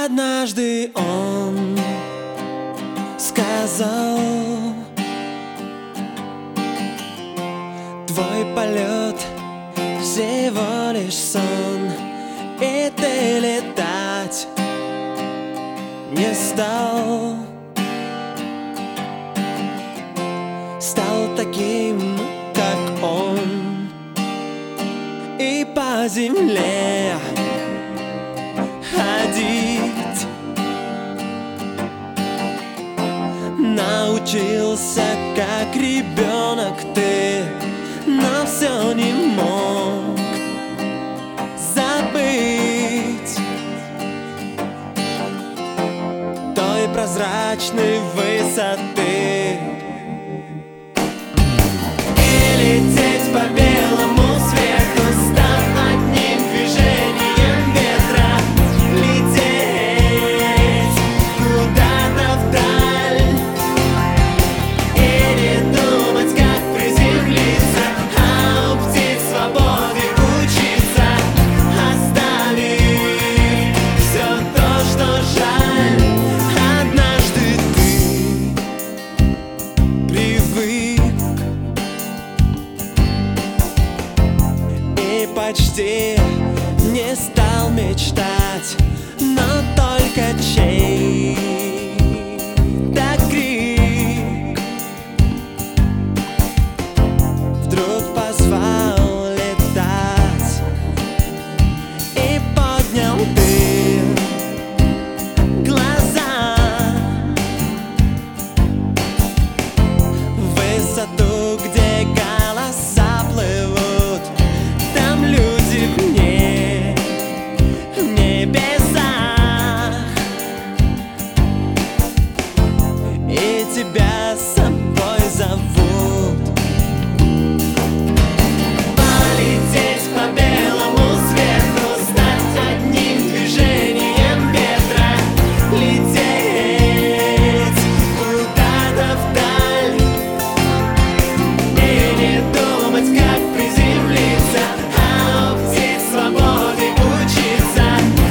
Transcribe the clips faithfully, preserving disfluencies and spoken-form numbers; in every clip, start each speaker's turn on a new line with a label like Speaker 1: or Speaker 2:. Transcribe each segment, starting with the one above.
Speaker 1: Однажды он сказал: твой полет всего лишь сон, и ты летать не стал. Стал таким, как он, и по земле ходить. Научился, как ребенок ты, но все не мог забыть той прозрачной высоты. И лететь по белому свету, став одним движением ветра, лететь куда-то вдаль и не думать, как приземлиться, а у птиц свободы учиться, оставив все то, что жаль. Однажды ты привык и почти не стал мечтать, но только чей-то крик вдруг позвал летать, и поднял ты глаза в высоту, где голоса плывут. Там люди в ней, в небесах, и тебя с собой зовут. Полететь по белому свету, стать одним движением ветра, лететь куда-то вдаль и не думать, как приземлиться, а у птиц свободы учиться,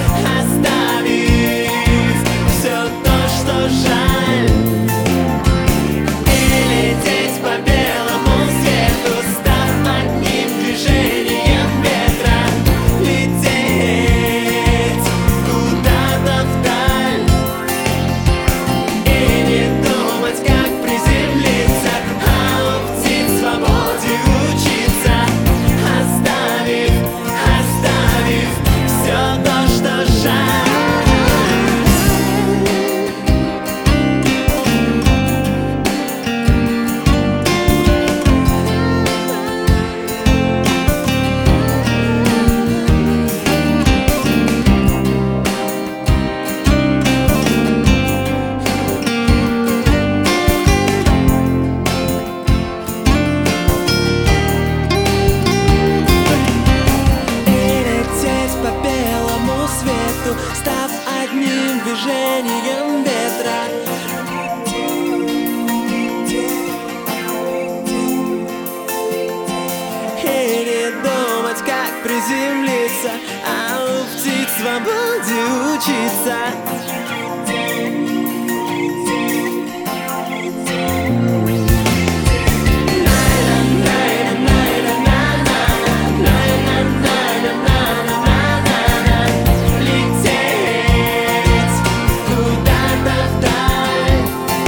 Speaker 1: оставив все то, что жаль. И лететь по белому свету, став одним движением ветра, лететь куда-то вдаль и не думать, как приземлиться, а у птиц свободе учиться, оставив, оставив все то, что жаль. И лететь по белому свету, став одним движением ветра. И не думать, как приземлиться, а у птиц свободе учиться. Лететь куда-то вдаль,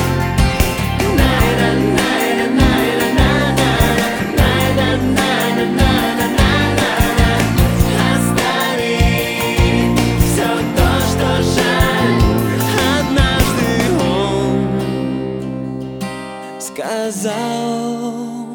Speaker 1: оставить все то, что жаль. Однажды он сказал: